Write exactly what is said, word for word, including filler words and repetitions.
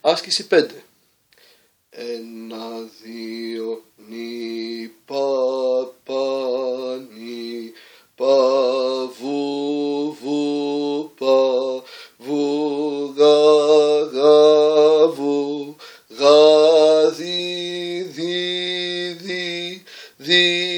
Άσκηση πέντε. Ένα, δύο, νι, πα, πα, νι, πα, βου, βου, πα, βου, γα, γα, βου, γα, δι, δι, δι, δι,